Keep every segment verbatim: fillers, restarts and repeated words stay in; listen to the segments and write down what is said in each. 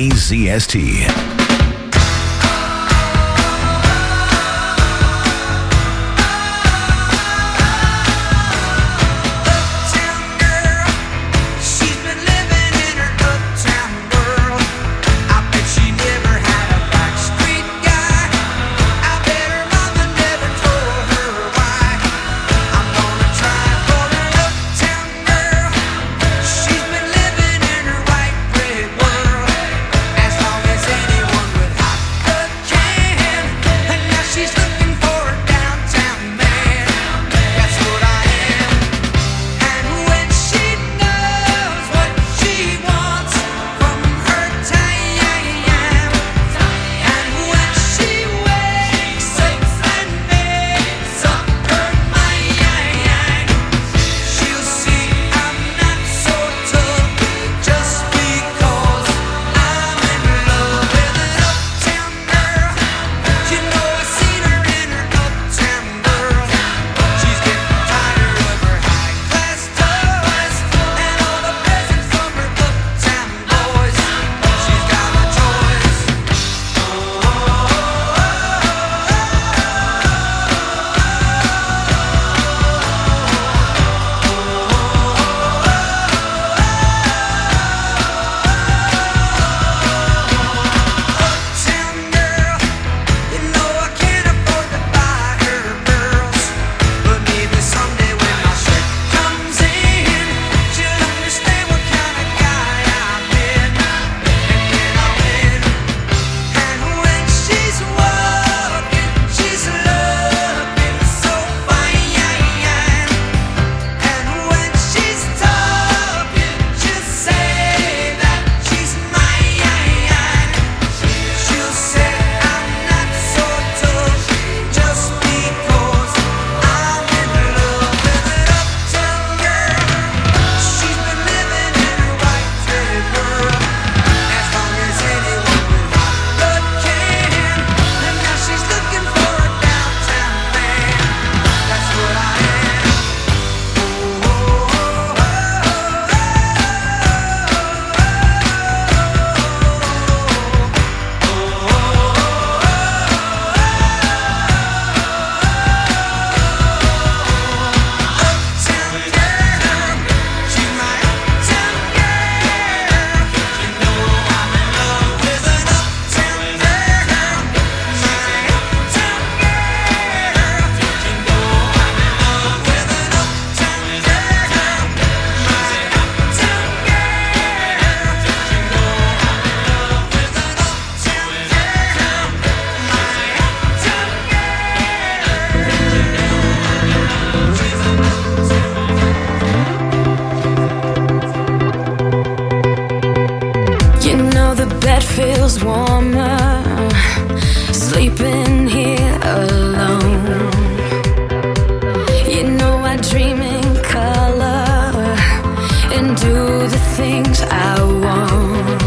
K Z S T. Feels warmer sleeping here alone. You know I dream in color and do the things I want.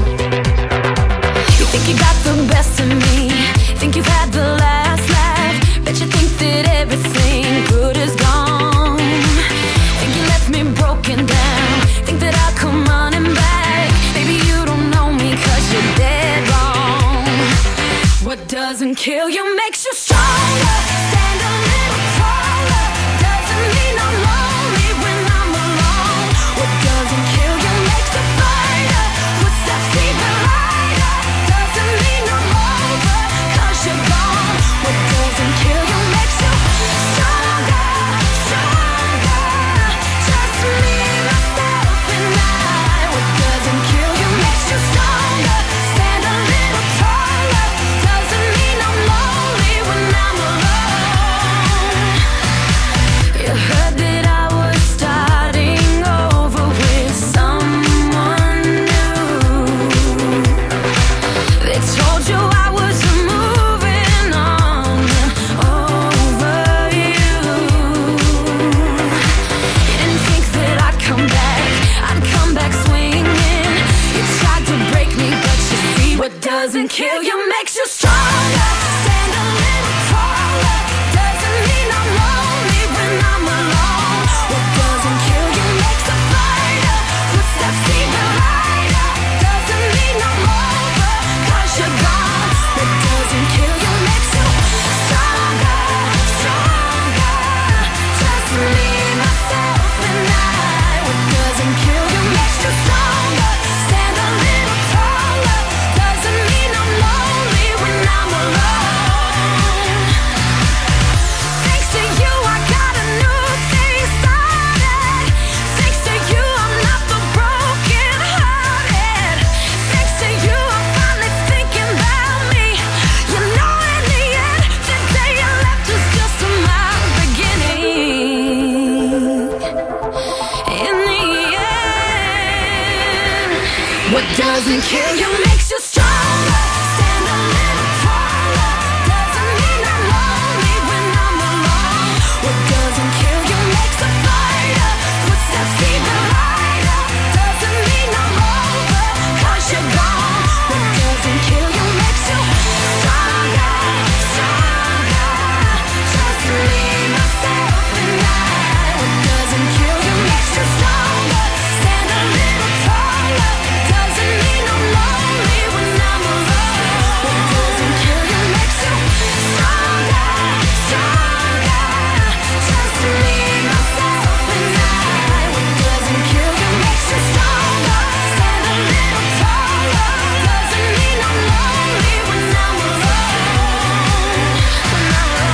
You think you got the best of me, think you've had the last laugh, bet you think that everything good is gone. Think you left me broken down, think that I'll come running back. Maybe you don't know me 'cause you're dead wrong. What doesn't kill you makes you stronger. Stand a little taller. Doesn't mean I'm lonely when I'm alone. What doesn't kill you makes a fighter. Footsteps even lighter. Doesn't mean I'm over 'cause you're gone. What doesn't kill you makes you stronger, stronger. Just me, myself, and I. What doesn't kill you makes you stronger. Stand a little taller. Doesn't mean I'm lonely when I'm alone. You heard that I was starting over with someone new. They told you I was moving on and over you. You didn't think that I'd come back, I'd come back swinging. You tried to break me, but you see what doesn't kill you makes you stronger. Stand a little taller. Doesn't mean I'm lonely when I'm alone. What doesn't kill you makes a fighter. Footsteps even lighter. Doesn't mean I'm over What doesn't kill you makes you stronger. Stand a little taller. Doesn't mean I'm lonely when I'm alone. What doesn't kill you makes a fighter. Footsteps even lighter. Doesn't mean I'm over, 'cause you're gone. What doesn't kill you makes you stronger, stronger. Just me, myself, and I. What doesn't kill you makes you stronger. Stand a little taller. Doesn't mean I'm lonely when I'm alone. What doesn't kill you makes you stronger, stronger. Just me, myself, and I. What doesn't kill you makes you stronger. Stand a little taller. Doesn't mean I'm lonely when I'm alone. When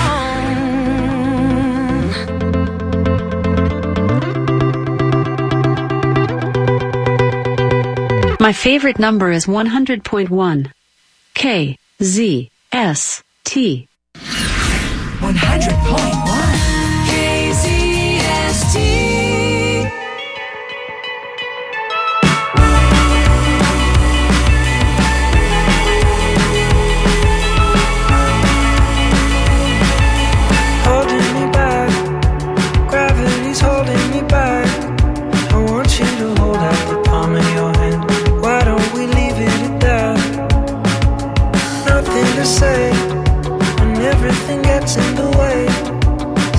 I'm alone. My favorite number is one hundred point one. K Z S T. one hundred point one K Z S T. Holding me back, gravity's holding me back. I want you to hold out the palm of your hand. Why don't we leave it at that? Nothing to say when everything gets in the way.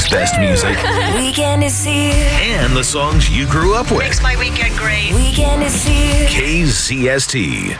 America's best music Weekend is here. and the songs you grew up with. Makes my weekend great. Weekend is here. K Z S T.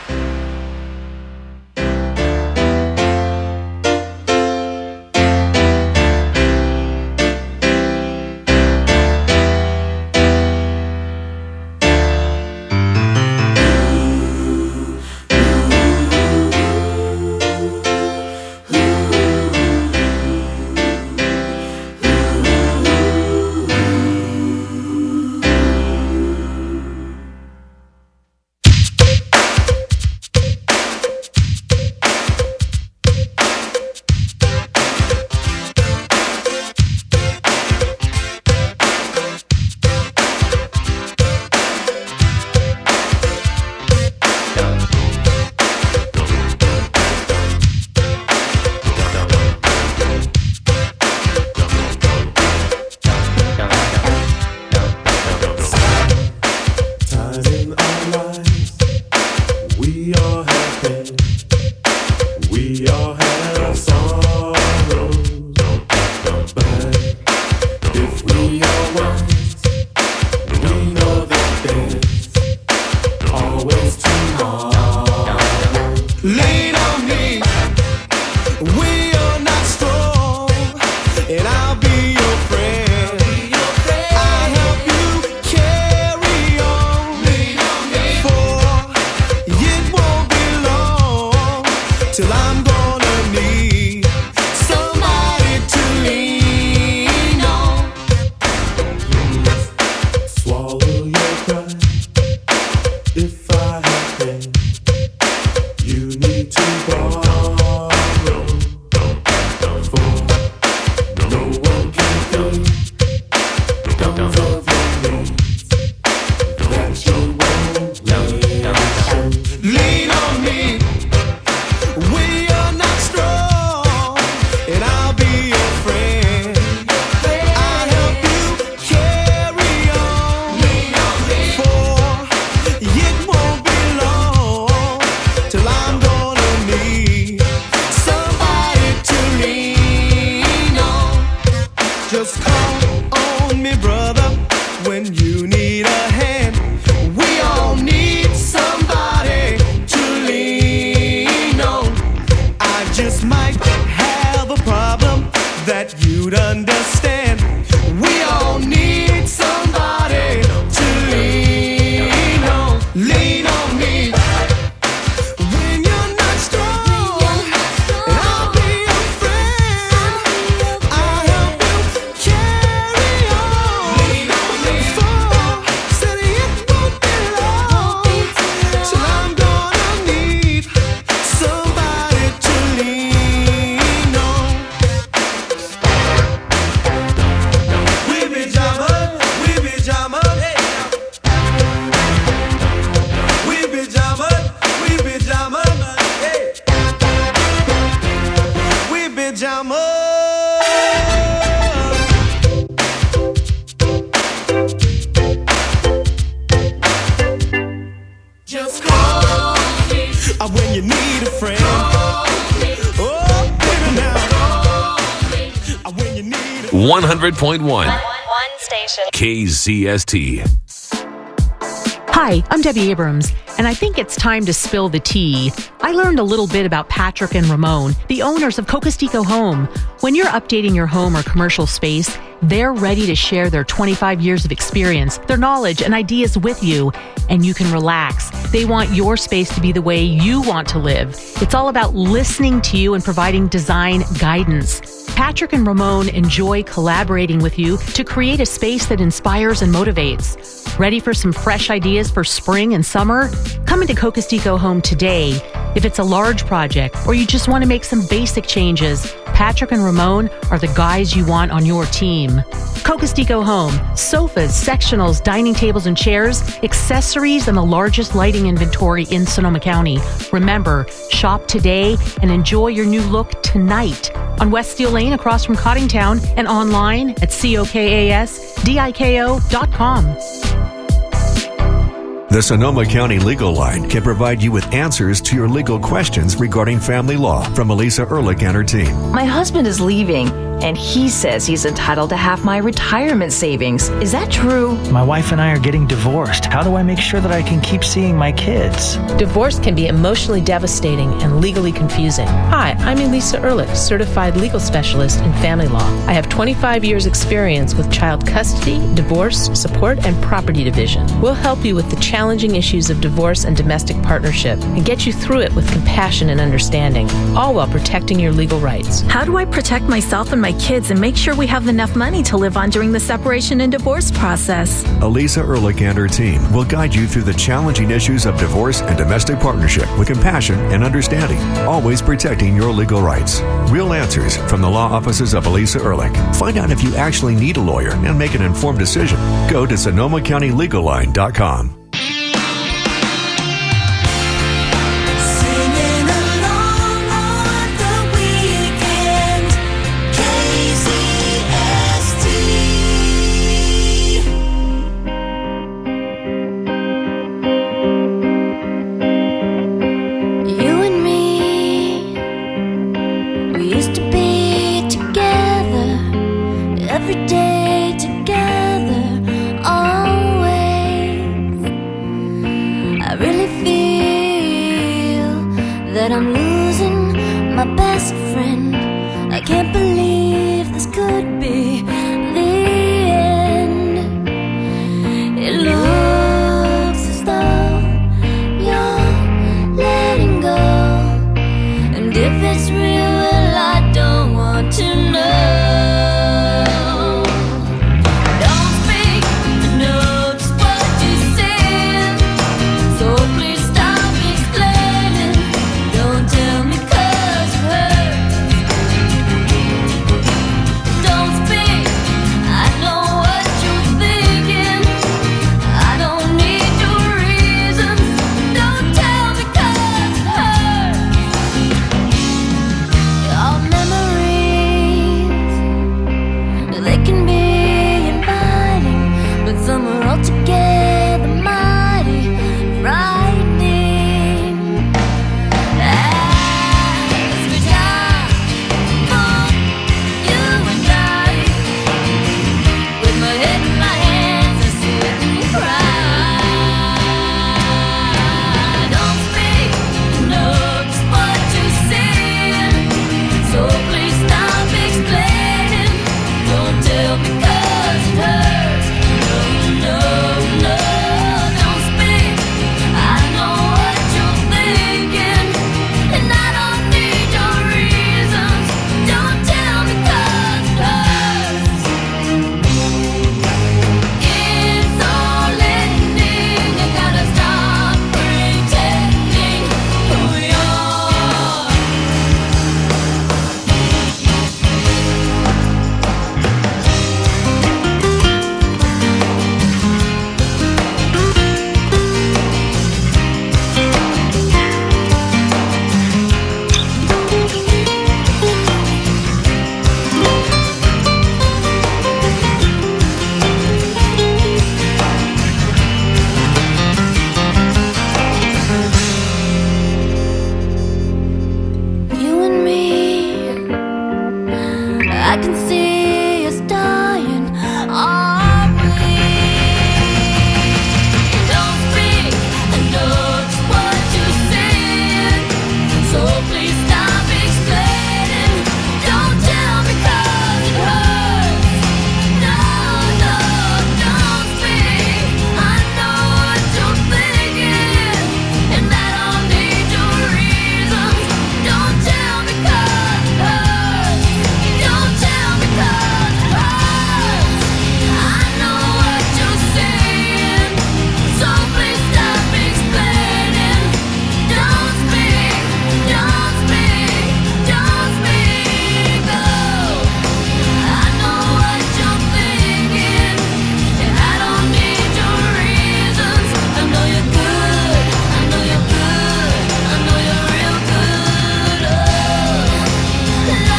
one hundred point one. One station. K Z S T. Hi, I'm Debbie Abrams, and I think it's time to spill the tea. I learned a little bit about Patrick and Ramon, the owners of Cocostico Home. When you're updating your home or commercial space, they're ready to share their twenty-five years of experience, their knowledge, and ideas with you, and you can relax. They want your space to be the way you want to live. It's all about listening to you and providing design guidance. Patrick and Ramon enjoy collaborating with you to create a space that inspires and motivates. Ready for some fresh ideas for spring and summer? Come into Cocostico Home today. If it's a large project or you just want to make some basic changes, Patrick and Ramon are the guys you want on your team. Cocostico Home, sofas, sectionals, dining tables and chairs, accessories, and the largest lighting inventory in Sonoma County. Remember, shop today and enjoy your new look tonight on West Steel Lane across from Cottingtown and online at cokasdiko dot com. The Sonoma County Legal Line can provide you with answers to your legal questions regarding family law from Elisa Ehrlich and her team. My husband is leaving, and he says he's entitled to half my retirement savings. Is that true? My wife and I are getting divorced. How do I make sure that I can keep seeing my kids? Divorce can be emotionally devastating and legally confusing. Hi, I'm Elisa Ehrlich, certified legal specialist in family law. I have twenty-five years experience with child custody, divorce, support, and property division. We'll help you with the challenging issues of divorce and domestic partnership and get you through it with compassion and understanding, all while protecting your legal rights. How do I protect myself and my kids and make sure we have enough money to live on during the separation and divorce process? Elisa Ehrlich and her team will guide you through the challenging issues of divorce and domestic partnership with compassion and understanding, always protecting your legal rights. Real answers from the law offices of Elisa Ehrlich. Find out if you actually need a lawyer and make an informed decision. Go to Sonoma County Legal Line dot com. That I'm losing my best friend. I can't believe this could be the end. It looks as though you're letting go, and if it's real, well, I don't want to know. Don't speak, I know just what you said, so please stop explaining. Don't tell me 'cause it hurts. Don't speak, I know what you're thinking. I don't need your reasons. Don't tell me 'cause it hurts. Our memories, they can be inviting, but some are altogether mighty frightening. As we die for you and I, with my head in my hands, I sit and cry. Don't speak, I know just what you're saying, so please stop explaining. Don't tell me 'cause it hurts. No, no, no, don't speak. I know what you're thinking, and I don't need your reasons. Don't tell me 'cause it hurts. It's all ending. You gotta stop pretending who you are. You and me, I can see us dying, are we? Don't speak, I know just what you're saying, so please stop explaining. Don't tell me 'cause it hurts. No, no, don't speak. I know what you're thinking, and I don't need your reasons. Don't tell me 'cause it hurts. Don't tell me 'cause it hurts. I know what you're saying, so please stop explaining. Don't speak, don't speak, don't speak. Oh, I know what you're thinking, and I don't need your reasons. I know you're good, I know you're good, I know you're real good. Oh, la la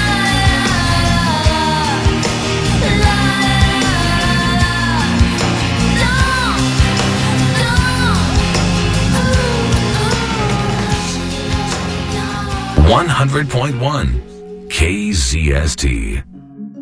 la la. one hundred point one K Z S T.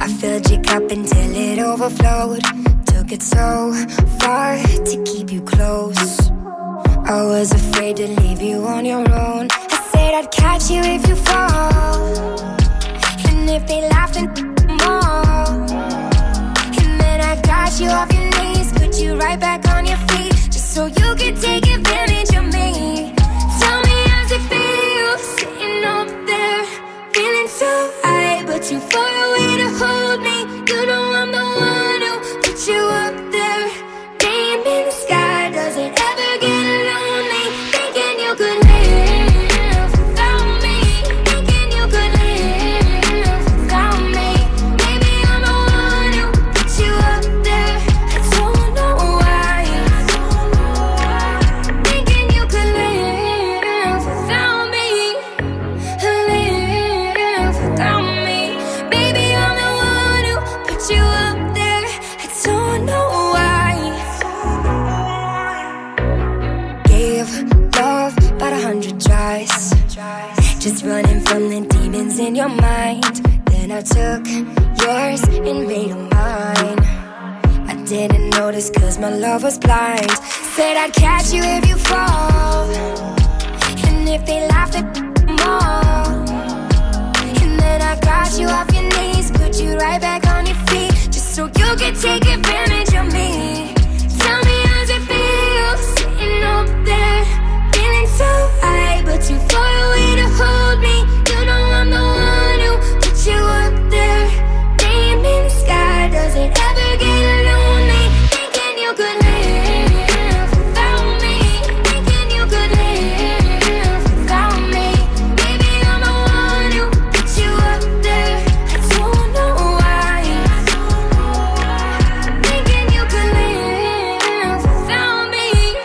I filled your cup until it overflowed. Took it so far to keep you close. I was afraid to leave you on your own. I said I'd catch you if you fall, and if they laughed and more. And then I got you off your knees, put you right back on your feet, just so you could take advantage of me. Tell me how's it feel, sitting up there, feeling so high, but too far away to hold me. You know I'm the one who put you up there. Name in the sky, does it ever get lonely? Thinking you could live without me, thinking you could live without me. Maybe I'm the one who put you up there. I don't know why. Thinking you could live without me, live without me. Baby, I'm the one who put you up there. I don't know why. Gave love about a hundred tries, just running from the demons in your mind. Then I took yours and made them mine. I didn't notice cause my love was blind. Said I'd catch you if you fall, and if they laughed at more. And then I got you off your knees, put you right back on your feet, just so you could take advantage of me. Tell me how's it feel, sitting up there, feeling so high, but too far away to hold me. You know I'm the one who put you up there. Name in the sky, does it ever get lonely? Thinking you could live without me, thinking you could live without me. Baby, I'm the one who put you up there. I don't know why. Thinking you could live without me,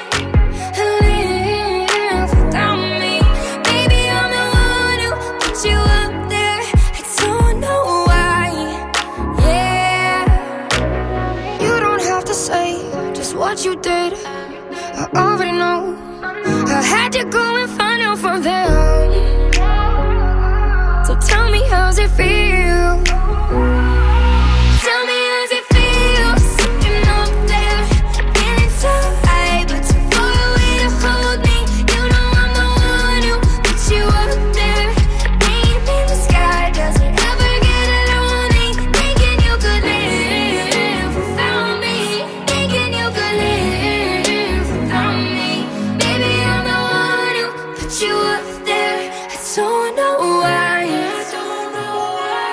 live without me. Baby, I'm the one who put you up there. I don't know why. Yeah, you don't have to say just what you did. I already know. I had to go and find out from them. So tell me how's it feel. Tell me how's it feel, sitting up there, feeling so high, but too far away to hold me. You know I'm the one who put you up there. Name in the sky, does it ever get lonely? Thinking you could live without me, thinking you could live without me. Baby, I'm the one who put you up there. I don't know why. I don't know why.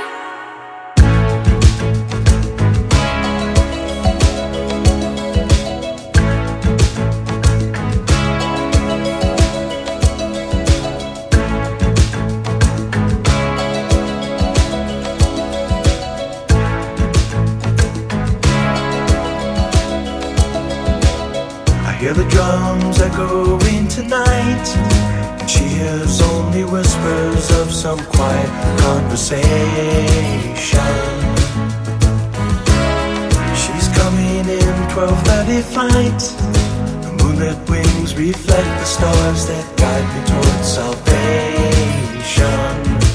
I hear the drums echoing tonight, and she hears only whispers of some quiet conversation. She's coming in twelve thirty flight. The moonlit wings reflect the stars that guide me towards salvation.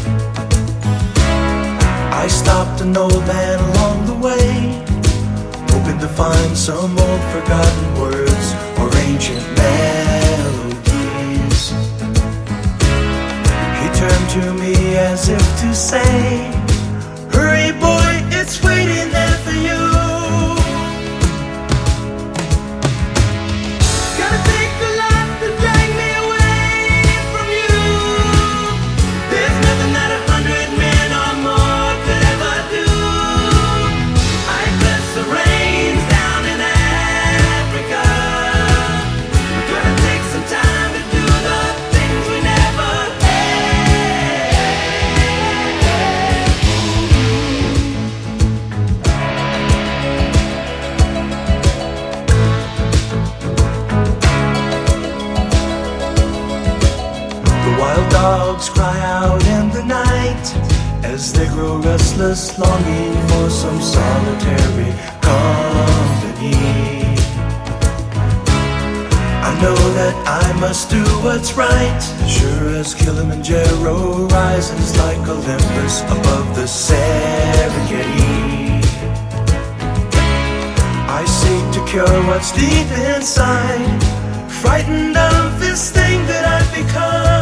I stopped an old man along the way, hoping to find some old forgotten words or ancient melodies. He turned to me as if to say, hurry boy, it's waiting there for you. Gotta take a lot to drag me away from you. There's nothing that a hundred men or more could ever do. I bless the rains down in Africa. We're gonna take some time to do the things we never had. The wild dogs cry out in the night as they grow restless, longing for some solitary company. I know that I must do what's right, sure as Kilimanjaro rises like Olympus above the Serengeti. cure what's deep inside. Frightened of this thing that I've become.